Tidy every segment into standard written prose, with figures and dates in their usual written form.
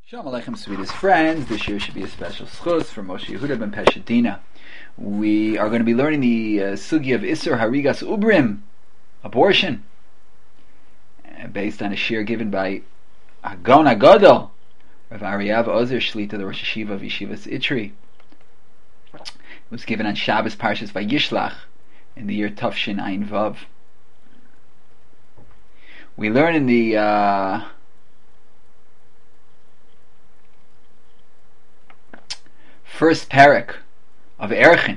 Shalom Aleichem, sweetest friends. This year should be a special schus for Moshe Yehuda ben Peshadina. We are going to be learning the sugi of Isser Harigas Ubrim, abortion, based on a shir given by Hagon Agadol, Rav Ariyav Ozer Shlita, the Rosh Yeshiva of Yeshivas Itri. It was given on Shabbos Parshas Vayishlach in the year Tafshin Ayin Vav. We learn in the first parak of Erchin,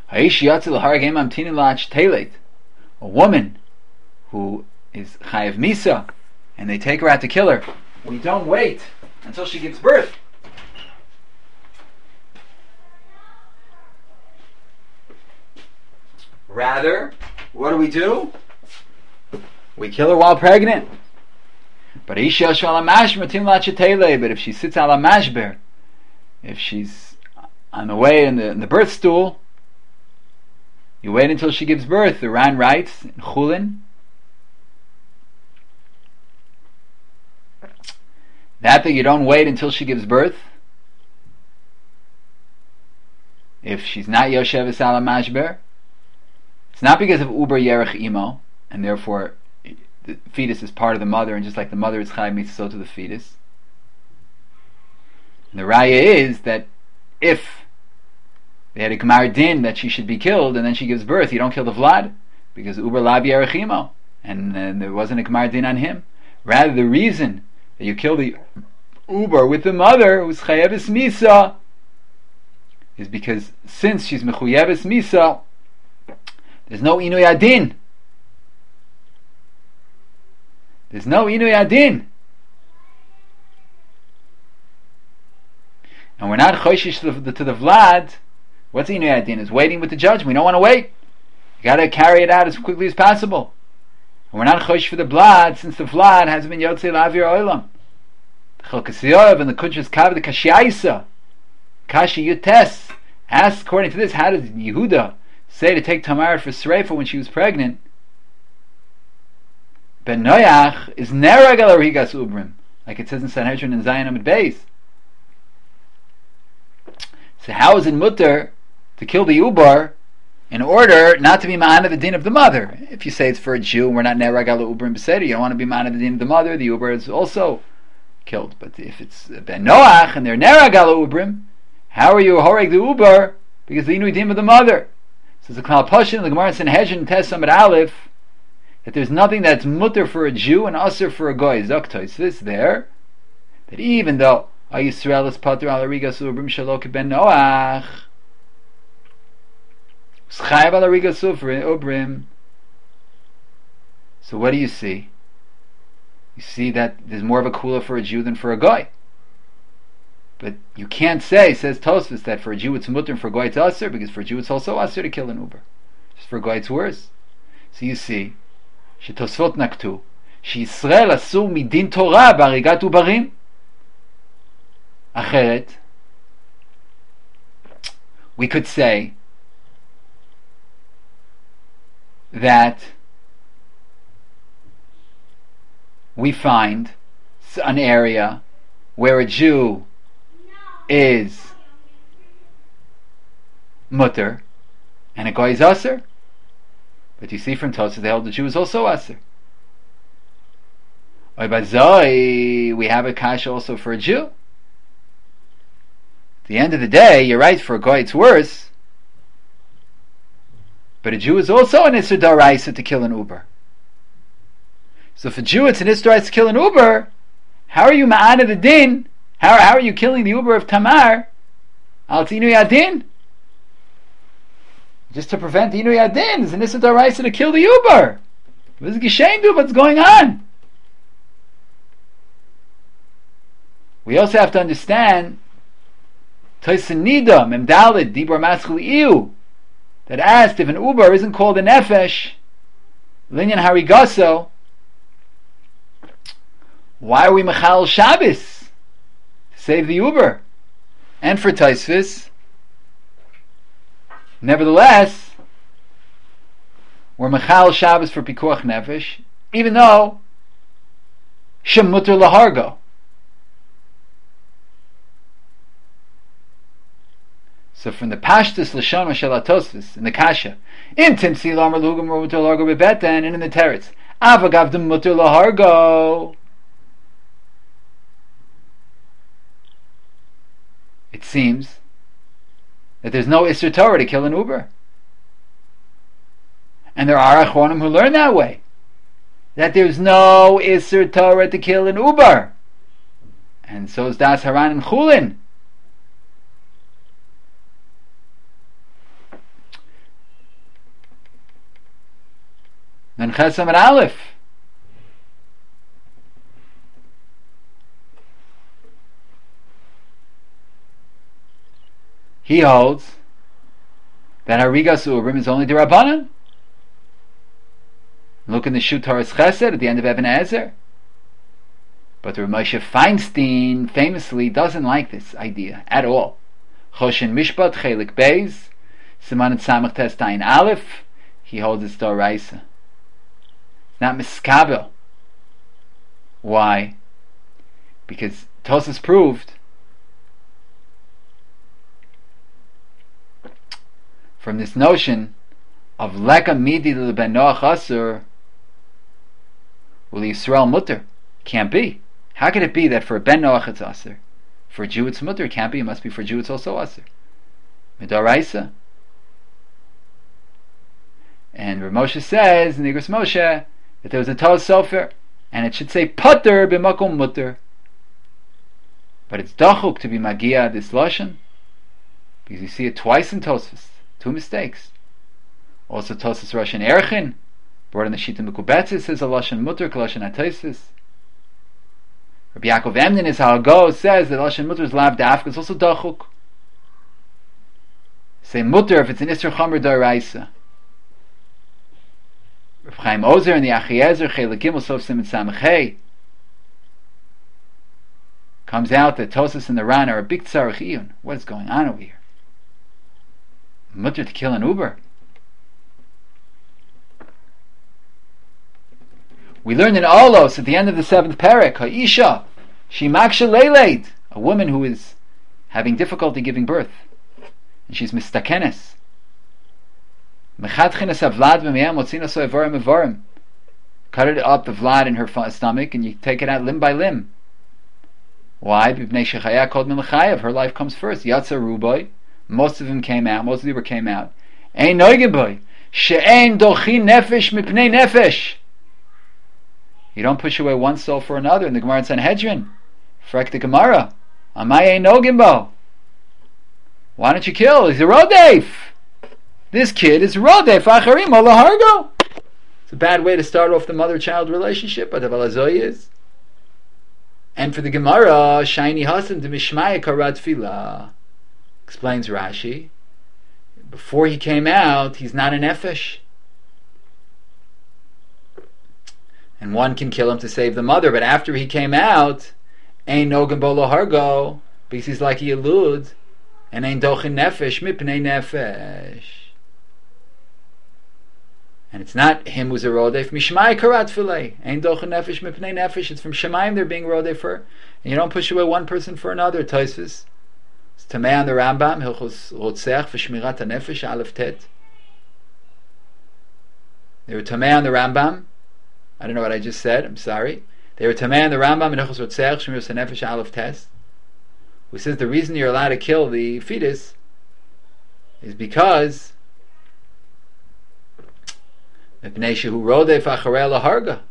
a woman who is chayav misa, and they take her out to kill her. We don't wait until she gives birth. Rather, what do? We kill her while pregnant. But if she sits ala mashber, if she's on the way in the birth stool, you wait until she gives birth. The Ran writes in Chulin that you don't wait until she gives birth. If she's not Yosheves ala mashber, it's not because of Uber Yerech Imo, and therefore the fetus is part of the mother, and just like the mother is Chayav Mitzvah, so to the fetus. And the raya is that if they had a Gemar Din that she should be killed and then she gives birth, you don't kill the Vlad, because Uber Lab Yerech Imo, and there wasn't a Gemar Din on him. Rather, the reason that you kill the Uber with the mother, who's Chayavis Misa, is because since she's Mechuyevis Misa, there's no Inui Adin. There's no Inui Adin. And we're not choishish to the Vlad. What's Inui Adin? Is waiting with the judgment. We don't want to wait. You got to carry it out as quickly as possible. And we're not choishish for the Vlad, since the Vlad hasn't been Yotzei Lavir Olam. The Chalkasiyov and the Kunshas Kav, the Kashiaisa, Kashi Yutes, asks, according to this, how does Yehuda say to take Tamar for Sreifa when she was pregnant? Ben Noach is Nerag al Harigas Ubrim, like it says in Sanhedrin and Zion Amid Beis. So how is it mutter to kill the Ubar in order not to be ma'ana the din of the mother? If you say it's for a Jew and we're not Nerag al Ubrim Beseder, you don't want to be ma'ana the din of the mother, the Ubar is also killed. But if it's Ben Noach and they're Nerag al Ubrim, how are you horeg the Ubar? Because the Inui din of the mother. So the Klal Pashin, the Gemara in Sanhedrin Tes Amid Aleph, that there's nothing that's mutter for a Jew and usher for a goy. Zaktois this there, that even though Yisrael is pater al harigas ubrim shalok ben Noach, chayav al harigas ubrim. So what do you see? You see that there's more of a kula for a Jew than for a goy. But you can't say, says Tosfos, that for a Jew it's mutter and for a goy it's usher, because for a Jew it's also usher to kill an uber. Just for a goy it's worse. So you see, שתוספות נקטו, שישראל אסור מדין תורה בהריגת עוברים. אחרת, we could say that we find an area where a Jew is mutter and a goy is aser. But you see from Tosfos they hold the Jew is also aser. We have a kasha also for a Jew. At the end of the day, you're right, for a goy it's worse. But a Jew is also an Isser Daraisa to kill an Uber. So for a Jew it's an Isser Daraisa to kill an Uber. How are you ma'ana the din? How are you killing the Uber of Tamar? Al Tinu Yadin? Just to prevent Inui Adin, is an Issa Daraisa to kill the Uber. What does Gishain do? What's going on? We also have to understand Toisanida, Memdalid, Dibor Maschul Iu, that asked if an Uber isn't called a Nefesh, Linyan Harigaso, why are we Mechal Shabbos to save the Uber? And for Tosfos, nevertheless, we're Mechal Shabbos for Pikuach Nefesh, even though Shem Mutter Lahargo. So from the Pashtus Lashon Shel Tosfos in the Kasha, in Timsi Lamer Lugam Mutter Largo Bebeten, and in the Teretz, Avagav Dem Mutter Lahargo. It seems that there's no Isser Torah to kill an Uber. And there are Achronim who learn that way. That there's no Isser Torah to kill an Uber. And so is Das Haran and Chulin. Then Chesam and Aleph. He holds that Harigas Ubrim is only the Rabbanan. Look in the Shut Torah's Chesed at the end of Eben Ezer. But the Moshe Feinstein famously doesn't like this idea at all. Choshen Mishpat Chelik Beis Siman Tzamach Testayin Aleph. He holds it's Doraisa. It's not Miskabel. Why? Because Tosas proved from this notion of Leka Midi Ben Noach Asur Will Yisrael Mutter. Can't be. How could it be that for a Ben Noach it's Asur? For a Jew it's Mutter. It can't be. It must be for a Jew it's also Asur. Midaraisa. And Rav Moshe says in the Igros Moshe that there was a Torah Sofer and it should say Pater b'makom Mutter. But it's Dachuk to be Magia this Lashon because you see it twice in Tosfos. Two mistakes. Also Tosfos Rosh and Erchin brought in the Shita Mekubetzis says a Lashon Mutter, Lashon HaTosfos. Rabbi Yaakov Emden is how it goes, says that Lashon Mutter is Lav Dafka, it's also Dachuk. Say Mutter if it's an Isser Chomer Doraisa. Rav Chaim Ozer in the Achiezer Chelik Gimel Sof Siman Samech Hey comes out that Tosfos and the Ran are a big tzarech iyun. What is going on over here? Mutter to kill an Uber. We learned in Olos at the end of the 7th parak, Ha'isha, she maksha leiled, a woman who is having difficulty giving birth, and she's mistakenes. Mechatchinas avlad v'meyam motzina so evarim evarim. Cut it up the vlad in her stomach, and you take it out limb by limb. Why? B'bnei shechaya called milachayev. Her life comes first. Yatsa ruboy. Most of them came out. Most of them came out. Ein noigenboy. She'ein dochi nefesh mipnei nefesh. You don't push away one soul for another. In the Gemara in Sanhedrin, frek the Gemara, Amay ein nogenbo. Why don't you kill? He's a rodef. This kid is rodef. Acharim olahargo. It's a bad way to start off the mother-child relationship, but the Valazoy is. And for the Gemara, shiny hasan to mishmaya karat tefillah. Explains Rashi, before he came out, he's not an nefesh. And one can kill him to save the mother, but after he came out, ain't no gambolo hargo, because he's like a yilud, and ain't dochin nefesh mipnei nefesh. And it's not him who's a rodef, mishmai karat filei, ain't dochin nefesh mipnei nefesh, it's from Shemaim they're being rodefer, and you don't push away one person for another, Tosfos. It's Tamei on the Rambam, Hilchos Rotzech v'Shmirat HaNefesh, Aleph Tet. They were Tamei on the Rambam. I don't know what I just said, I'm sorry. They were Tamei on the Rambam, Hilchos Rotzech, Shmirat HaNefesh, Aleph Tet, who says the reason you're allowed to kill the fetus is because Mipnei shehu rodef acharei laharga.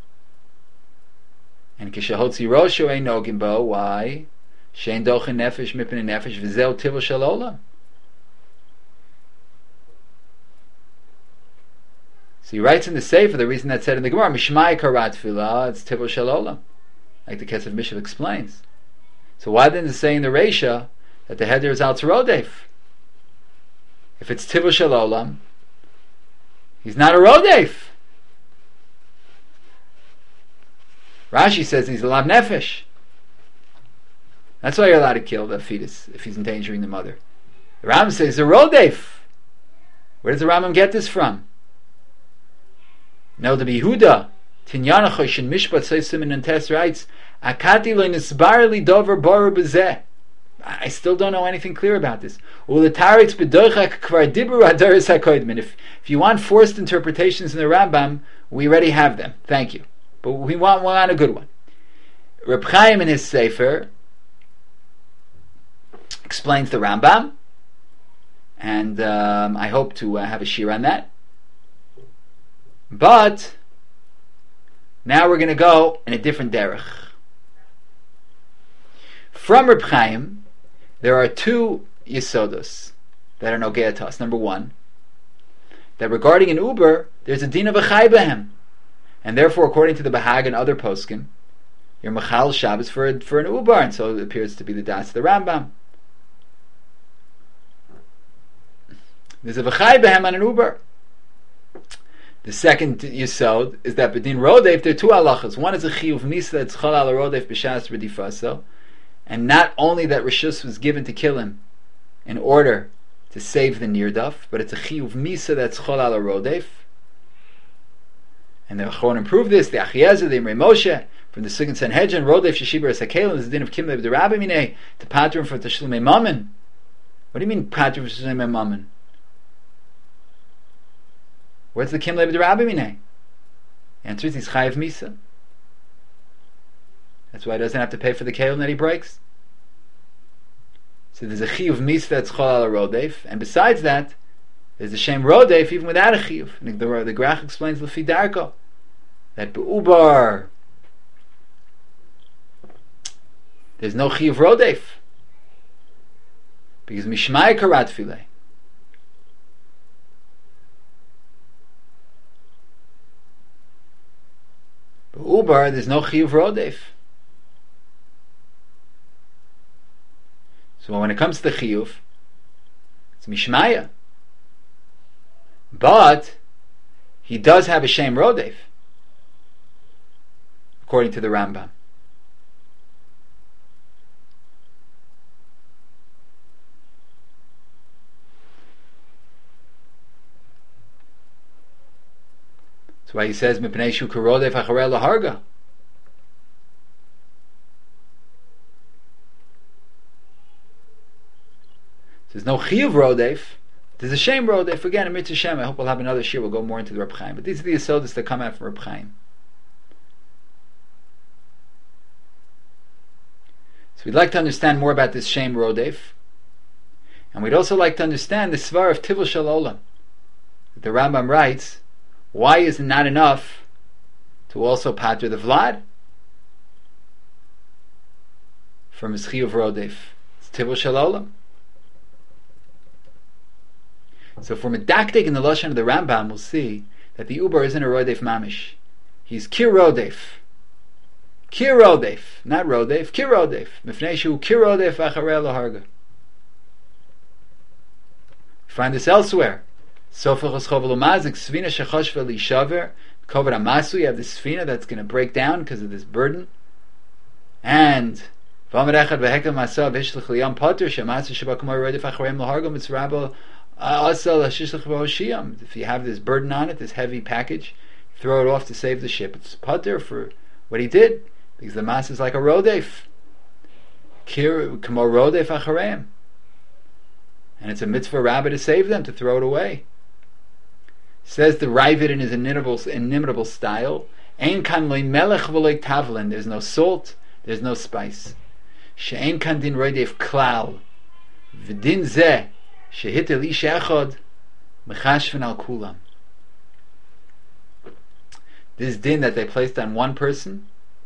And kishahotzi rosho ein nogin bo, why? Shein dochin nefesh mipnei nefesh v'zeu tivul shel olam. So he writes in the Sefer the reason that's said in the Gemara, Mishmai karat tefillah, it's tivul shel olam, like the Kesef Mishav explains. So why didn't it say in the Reisha that the header is al rodef? If it's tivul shel olam, he's not a rodef. Rashi says he's a lav nefesh. That's why you're allowed to kill the fetus if he's endangering the mother. The Rambam says he's a rodef. Where does the Rambam get this from? No, the Yehuda Tinyana Choshen Mishpat Seisim and Tes writes, Akati lo nisbar li dover boru bezeh. I still don't know anything clear about this. If you want forced interpretations in the Rambam, we already have them. Thank you. But we want a good one. Reb Chaim in his Sefer explains the Rambam, and I hope to have a shir on that. But now we're going to go in a different derech. From Reb Chaim, there are two yisodos that are nogea to us. Number one, that regarding an Uber, there's a din of a chai behem, and therefore, according to the Bahag and other poskim, you're machal Shabbos for an Uber, and so it appears to be the das of the Rambam. There's a v'chai behem on an Uber. The second yisod is that b'din rodef there are two halachas. One is a chiyuv misa that's chal al rodef b'shas redifaso, and not only that rishus was given to kill him in order to save the nirdaf, but it's a chiyuv misa that's chal al rodef. And the Achronim prove this. The Achiezer, the Imrei Moshe, from the Sugan Sanhedrin, rodef sheshiber esakelim is the din of kimlev derabim minei to patrim for tashlumei mammon. What do you mean patrim for tashlumei mammon? Where's the kimlev derabim minei? Answer is he's chayiv misa. That's why he doesn't have to pay for the kelim that he breaks. So there's a chiyuv misa that's chol al rodef, and besides that, there's a shem rodef even without a chiyuv. And the Grach explains lefi darko that be'ubar there's no chiyuv rodef because mishmai karat filei. Be'ubar there's no chiyuv rodef. So when it comes to the chiyuv, it's mishmaya. But he does have a shem rodef, according to the Rambam. That's why he says mipnei shu karodef acharei laharga. There's no chiyuv rodef. There's a shem rodef. Again, a mitzvah shem. I hope we'll have another shir. We'll go more into the Reb Chaim. But these are the yesodis that come out from Reb Chaim. So we'd like to understand more about this shem rodef, and we'd also like to understand the svar of tivul shel olam. The Rambam writes, why is it not enough to also pater the vlad from his chiyuv rodef? It's tivul shel olam. So if we're medaktik in the lashon of the Rambam, we'll see that the Uber isn't a rodef mamish. He's kir rodef. Kir rodef. Not rodef. Kir rodef. Mifnei shu kir rodef acharei laharga. Find this elsewhere. Sofer choschov l'mazik svina shechoshva lishaver kovad amasu. You have this svina that's going to break down because of this burden. And v'amad echad v'hekam masav hishlech liyam poter shemasu shabakumar rodef acharei laharga mitzrabo. If you have this burden on it, this heavy package, throw it off to save the ship. It's pater for what he did, because the mass is like a rodef. Kamo rodef achareim. And it's a mitzvah rabbi to save them, to throw it away. Says the Ravid in his inimitable style, Ein kan loy melech v'loy tavlin. There's no salt, there's no spice. She'ein kan din rodef klal. V'din zeh shehitel ish echad mechashven al kulam. This din that they placed on one person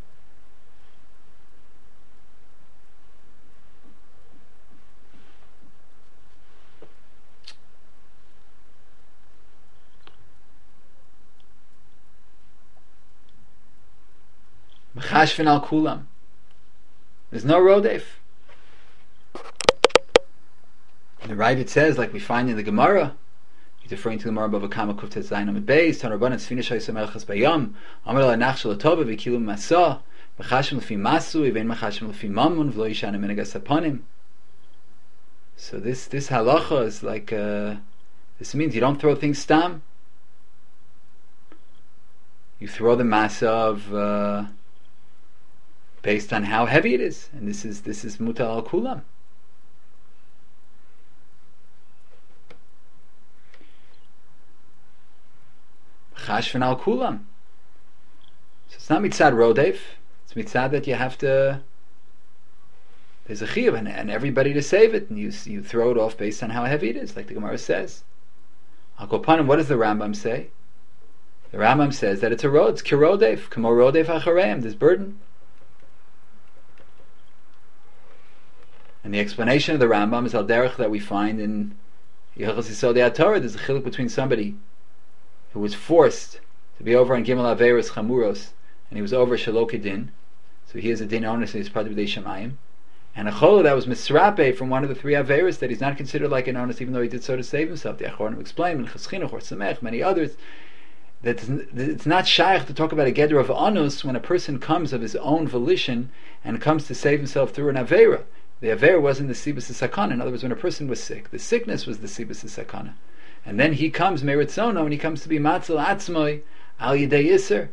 mechashven al kulam. There's no rodef. The Ravid says, like we find in the Gemara, he's referring to the Gemara Bava Kama Kuftet Zayin Amid Beis, Tan Rabbanan Tzfina Shayis Melchas Bayam, Amar La Nach Shel Tova V'Kilu Masa, Mechashim L'Fi Masu, Even Mechashim L'Fi Mammon, V'Lo Yishana Menegas Aponim. So this halacha is like, this means you don't throw things stam. You throw the masa of, based on how heavy it is, and this is mutal al kulam. Chashvan al kulam. So it's not mitzad rodef. It's mitzad that you have to. There's a chiyuv and everybody to save it, and you throw it off based on how heavy it is, like the Gemara says. Al kol panim, what does the Rambam say? The Rambam says that it's a road. It's kirodef, kamo rodef achareim. There's burden. And the explanation of the Rambam is al derech that we find in Yechos Yisodei HaTorah. There's a chiluk between somebody who was forced to be over on Gimel Averos Chamuros, and he was over Shelo Kedin, so he has a din onus and he's part of B'dei Shamayim, and a chol that was misrape from one of the three Averos that he's not considered like an onus even though he did so to save himself. The Achronim explain, and Chaschinoch or Samech, many others, that it's not shaykh to talk about a geder of onus when a person comes of his own volition and comes to save himself through an Avera. The Avera wasn't the Sibas Sakana. In other words, when a person was sick, the sickness was the Sibas Sakana. And then he comes, Meritzono, and he comes to be Matzil Atzmoi, Al Yidei Yisr.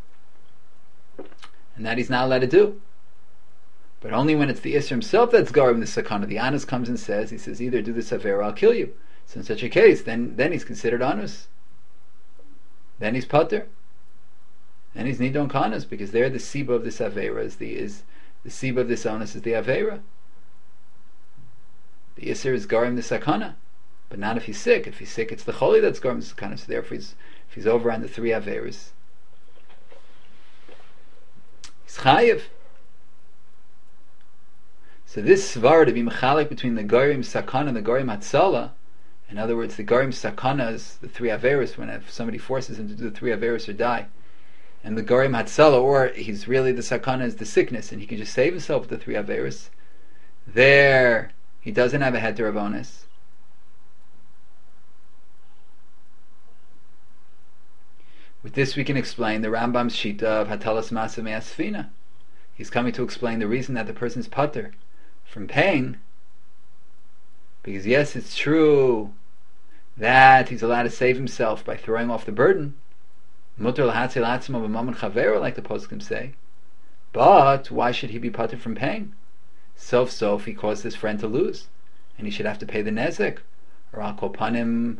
And that he's not allowed to do. But only when it's the Yisr himself that's Garim the Sakana. The Anus comes and says, he says, either do this Avera or I'll kill you. So in such a case, then he's considered Anus. Then he's Pater. Then he's Nidon Kanus, because there the Siba of this Avera is the Siba of this Anus is the Avera. The Yisr is Garim the Sakana, but not if he's sick. If he's sick, it's the Choli that's Garim the Sakana. So therefore, if he's over on the three Averas, he's Chayiv. So this Svar to be Mechalik between the Garim Sakana and the Garim Hatzala, in other words, the Garim Sakana is the three Averas, when if somebody forces him to do the three Averas or die, and the Garim Hatzala, or he's really the Sakana is the sickness, and he can just save himself with the three Averas, there he doesn't have a heter of onus. With this we can explain the Rambam's shita of Hatalas Masa Me'asfina. He's coming to explain the reason that the person's pater from paying, because yes, it's true that he's allowed to save himself by throwing off the burden, mutar l'hatzil atzmo b'mammon chavero, like the poskim say, but why should he be pater from paying? Sof he caused his friend to lose, and he should have to pay the nezek, or al kol panim,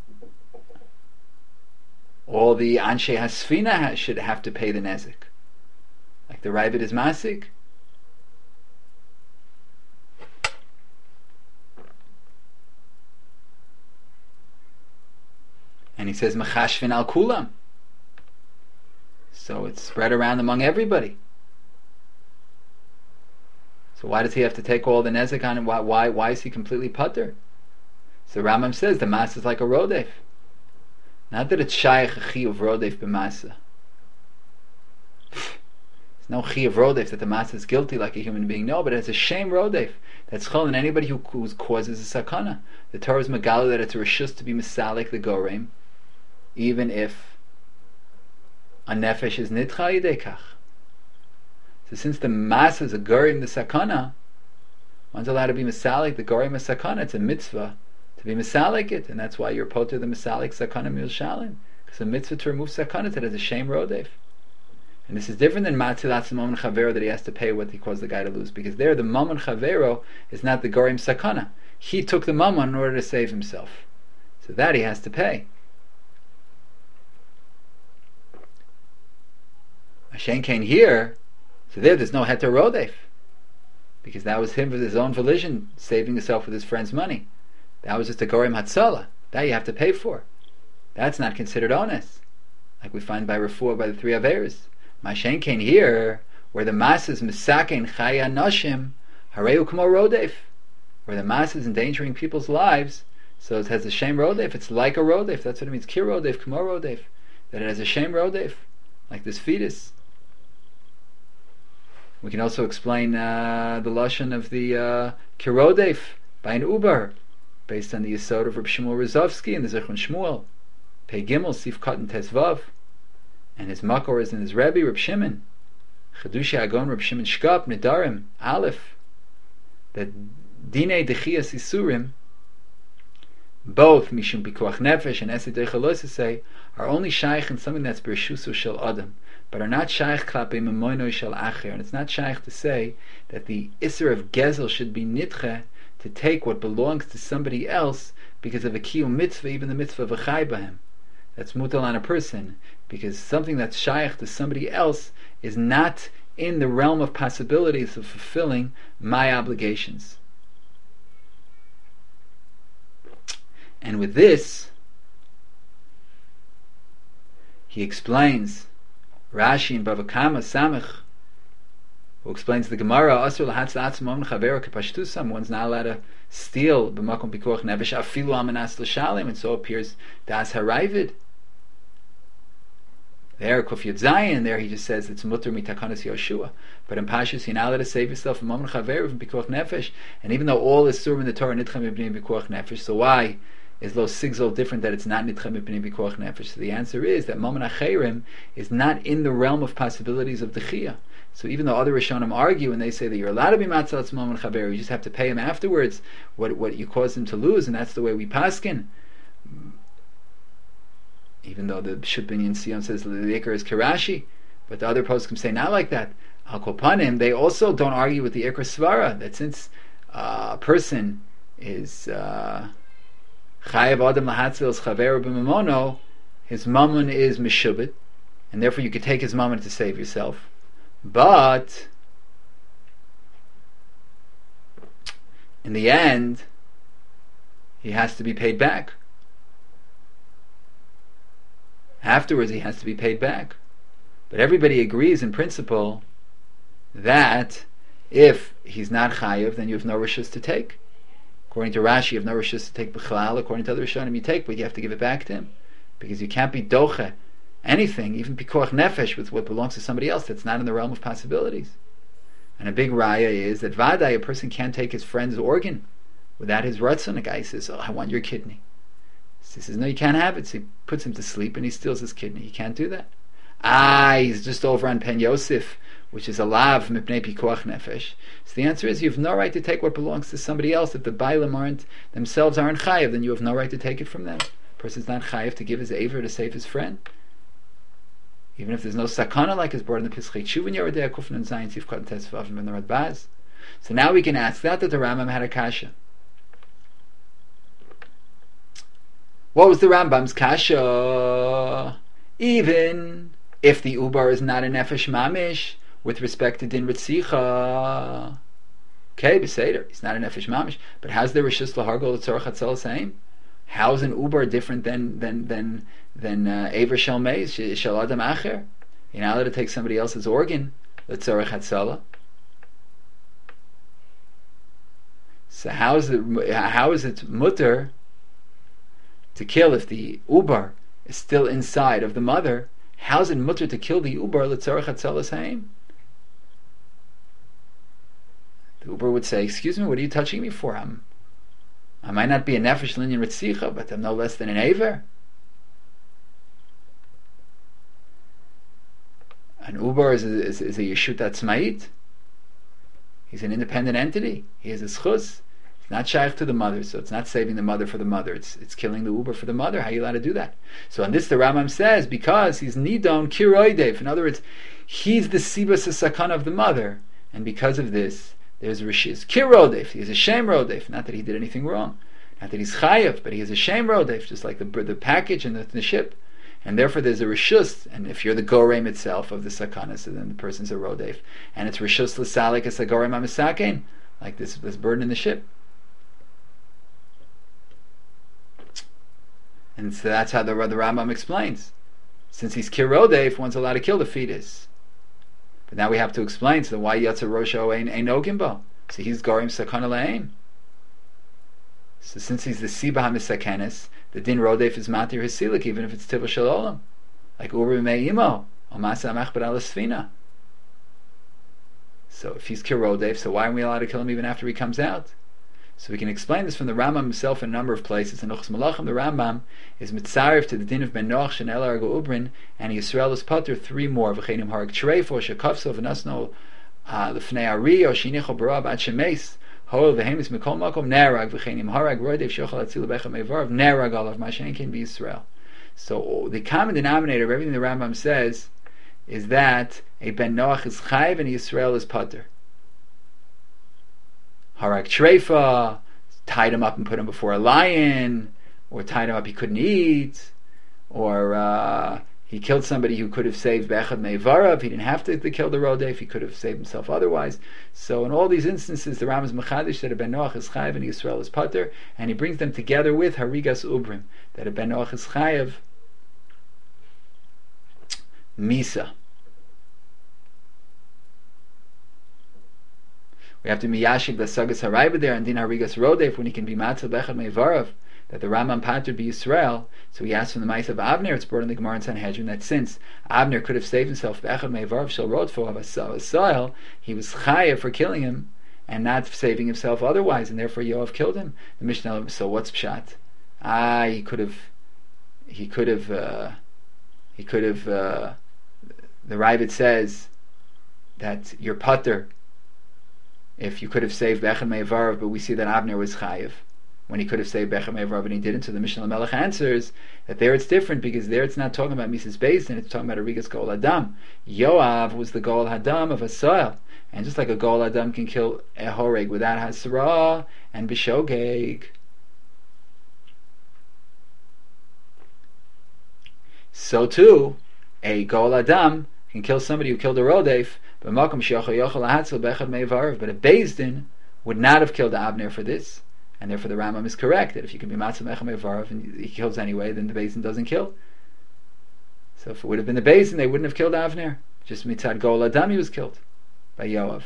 all the anshe hasfina should have to pay the nezek, like the Ravid is masik. And he says mechashvin al kulam, so it's spread around among everybody. So why does he have to take all the nezek on him? Why is he completely putter? So Rambam says the mas is like a rodef. Not that it's shaykh a chi of rodef b'masa. There's no chi of rodef that the mas is guilty like a human being. No, but it's a shame rodef. That's chol, and anybody who causes a sakana. The Torah is megala that it's a rishus to be misalik the gorem, even if a nefesh is nitcha yidei. So since the mas is a gorim the sakana, one's allowed to be misalik the gorim a sakana. It's a mitzvah to be misalik it, and that's why you're poter the misalik sakana mil shalim, because a mitzvah to remove sakana that is a shame rodef. And this is different than matzilat mamon chavero, that he has to pay what he caused the guy to lose, because there the mamon chavero is not the gorim sakana. He took the mamon in order to save himself, so that he has to pay. Ashen came here. So there's no heter rodef, because that was him with his own volition, saving himself with his friend's money. That was just a gorim hatzala. That you have to pay for. That's not considered onus, like we find by refuah by the three averes. Mashen came here, where the masses misaken chaya nashim hareu k'mo rodef, where the masses endangering people's lives. So it has a shame rodef. It's like a rodef. That's what it means. Kir rodef, k'mo rodef. That it has a shame rodef, like this fetus. We can also explain the lashon of the kirodef by an uber, based on the yesod of Reb Shmuel Rozovsky and the Zichron Shmuel, Pei Gimel Sif Katan Tesvav, and his makor is in his Rebbe Reb Shimon, Chedushi Agon Reb Shimon Shkap Nedarim Aleph, that Dinei Dechias Isurim, both Mishum Pikuach Nefesh and Esed Dechalos say, are only shaykh in something that's Bershusu Shel Adam, but are not shaykh klape memoino shel acher, and it's not shaykh to say that the isser of gezel should be nitche to take what belongs to somebody else because of a kiyum mitzvah, even the mitzvah of a chai b'hem. that's mutal on a person, because something that's shaykh to somebody else is not in the realm of possibilities of fulfilling my obligations. And with this, he explains Rashi in Bava Kama Samech, who explains the Gemara, Asur lahatz la'atzmo mechaveru kepashtusam, one's not allowed to steal b'makom pikuach nefesh afilu amanas l'shalim, and so appears das harayvid. There, Kuf Yud Zayin, there he just says it's mutter mitakanas Yoshua. But in Pashtus, you're not allowed to save yourself from mammon chaveru from pikuach nefesh. And even though all is sur in the Torah nitchem mipnei pikuach nefesh, so why is lo sigzol different that it's not nitchem mipnei pikuach nefesh? So the answer is that mammon acherim is not in the realm of possibilities of the chiyah. So even though other Rishonim argue and they say that you're allowed to be matzah mammon chaveru, you just have to pay him afterwards what you caused him to lose, and that's the way we paskin. Even though the Shut Binyan Sion says the Iker is Kirashi, but the other poskim say not like that. Al Kopanim, they also don't argue with the Iker Svara, that since a person is Chayav Adam Lahatzil's Chaveru B'Mamono, his mammon is Meshubit, and therefore you could take his mammon to save yourself. But in the end, he has to be paid back. Afterwards, he has to be paid back. But everybody agrees in principle that if he's not chayiv, then you have no rishus to take. According to Rashi, you have no rishus to take b'chalal. According to other Rishonim, you take, but you have to give it back to him, because you can't be doche anything, even pikuach nefesh, with what belongs to somebody else that's not in the realm of possibilities. And a big raya is that vadai, a person can't take his friend's organ without his ratzon. A guy says, "Oh, I want your kidney." He says, "No, you can't have it." So he puts him to sleep and he steals his kidney. You can't do that. He's just over on Pen Yosef, which is a lav mipnei pikuach nefesh. So the answer is you have no right to take what belongs to somebody else. If the bailim themselves aren't chayiv, then you have no right to take it from them. A person's not chayiv to give his aver to save his friend. Even if there's no sakana, like is brought in the Pischei Tshuva Yerodei Kufn and Zayin Tzif Katan Tesvav and the Radbaz. So now we can ask that the Rambam had a kasha. What was the Rambam's kasha? Even if the ubar is not a nefesh mamish with respect to din ritzicha, okay, beseder, he's not a nefesh mamish. But how's the rishus lahargol l'tzorach hatzel same? How's an ubar different than aver shel meis shel adam acher? You're not allowed to take somebody else's organ l'tzorach hatzel. So how is it mutter to kill if the ubar is still inside of the mother? How's it mutter to kill the ubar l'tzorach hatzalas haim? The ubar would say, "Excuse me, what are you touching me for? I might not be a nefesh linyan ritzicha, but I'm no less than an aver." An ubar is a yeshut atzmait. He's an independent entity. He has a schus. Not shaykh to the mother, so it's not saving the mother for the mother. It's killing the uber for the mother. How are you allowed to do that? So on this, the Rambam says because he's nidon kiroidev. In other words, he's the sibas sakana of the mother, and because of this, there's a rishis kirodev. He has a shem rodev. Not that he did anything wrong, not that he's chayav, but he has a shem rodev, just like the package and the ship, and therefore there's a rishus. And if you're the gorem itself of the sakana, so then the person's a rodev, and it's rishus l'salik as a gorem amisakein, like this burden in the ship. And so that's how the Rambam explains. Since he's kirodef, one's allowed to kill the fetus. But now we have to explain, so why Yatza Rosho ain't Ogimbo? So he's Gorim Sakana La'aim. So since he's the Siba HaMisakenis, the Din Rodef is Matir Hasilik, even if it's Tivah Shalom. Like Uri Me'imo, or Masa Machbad Alasfina. So if he's kirodef, so why aren't we allowed to kill him even after he comes out? So we can explain this from the Rambam himself in a number of places. In Ochs Malachim, the Rambam is mitzarif to the din of Ben Noach Shenel Argo Ubrin, and Yisrael is pater 3 more. V'chenim harag treifo shekafso v'nasno l'fnei ari o shinicho barab ad shemeis hoel v'hemis mikol makom nerag v'chenim harag roidev shochal atzil bechem evarv nerag alav mashenkin b'Yisrael. So the common denominator of everything the Rambam says is that a Ben Noach is chayv and Yisrael is pater. Harak Treifa, tied him up and put him before a lion, or tied him up he couldn't eat, or he killed somebody who could have saved Bechad Me'varav. He didn't have to kill the Rodef. He could have saved himself otherwise. So in all these instances, the Ram is Mechadish that a Ben Noach is Chayev and Yisrael is Pater, and he brings them together with Harigas Ubrim, that a Ben Noach is Chayev Misa. We have to miyashiv the Sagas Haraiba there and Din Harigas Rodef when he can be Matzah Bechad Me'varav, that the Rambam Pater be Yisrael. So he asked from the Ma'ase of Avner. It's brought in the Gemara in Sanhedrin that since Avner could have saved himself Bechad Me'varav Shel Rodfo of Asael, he was Chayev for killing him and not saving himself otherwise, and therefore Yoav killed him. The Mishnah. So what's pshat? He could have. The Ravid says that you're Pater if you could have saved Bechad Me'varav, but we see that Avner was Chayev when he could have saved Bechad Me'varav and he didn't. So the Mishnah Melech answers that there it's different, because there it's not talking about Mises Beis, and it's talking about Arigas Gol Adam. Yoav was the Gol Hadam of Asael, and just like a Gol Adam can kill a Horeg without Hasra and Bishogeg, so too a Gol Adam can kill somebody who killed a Rodef, but a Beis Din would not have killed Avner for this, and therefore the Rambam is correct that if you can be Matzah Bechad Me'varav and he kills anyway, then the Beis Din doesn't kill. So if it would have been the Beis Din, they wouldn't have killed Avner. Just Mitzad Gol Adam he was killed by Yoav.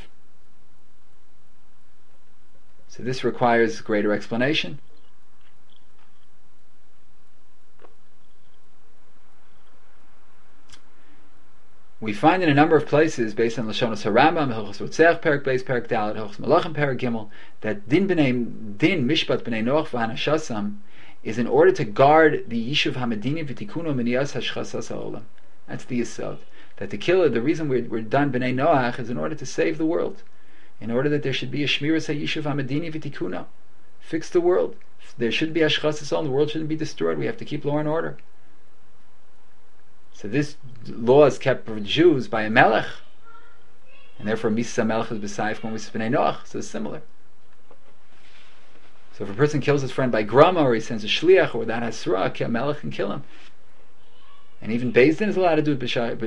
So this requires greater explanation. We find in a number of places, based on Lashonos Harambam, Hilchos Rotzeach Perak Beis Perak Dalet, Hilchos Malachim Perak Gimel, that Din Mishpat B'nei Noach V'Hanashasam is in order to guard the Yishuv Hamedini V'Tikuno Minias Hashchasas Ha'olam. That's the Yisod. That the killer, the reason we're done B'nei Noach is in order to save the world, in order that there should be a Shmiras HaYishuv Hamedini V'Tikuno. Fix the world. There shouldn't be Hashchasas Ha'olam. The world shouldn't be destroyed. We have to keep law and order. So this law is kept for Jews by a melech, and therefore Misa Melech is b'saif when we B'nei Noach. So it's similar. So if a person kills his friend by grama, or he sends a shliach, or that hasra, a melech can kill him. And even Beis Din is allowed to do it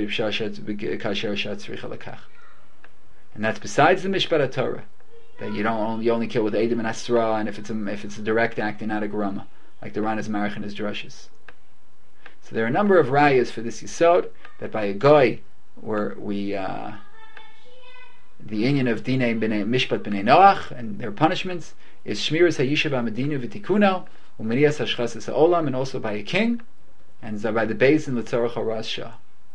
and that's besides the Mishpat Torah, that you only kill with Edom and Asra, and if it's a direct act and not a grama, like the Ran is Marich in his drushes. So there are a number of rayas for this yisod, that by a goy, where the inyan of dinei mishpat b'nei Noach and their punishments is shmiras hayishav hamedinu v'tikuno u'menias hashchasas ha'olam, and also by a king, and by the Beis Din l'tzorach haras shah.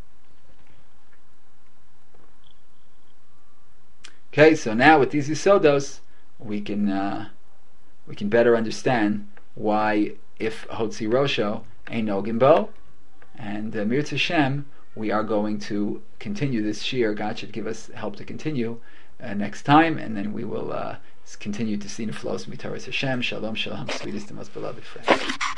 Okay, so now with these yisodos, we can better understand why if hotzi rosho ain't no gimbo. And Mirz Hashem, we are going to continue this shiur. God should give us help to continue next time, and then we will continue to see Neflos Mitaras Hashem. Shalom, shalom, sweetest and most beloved friends.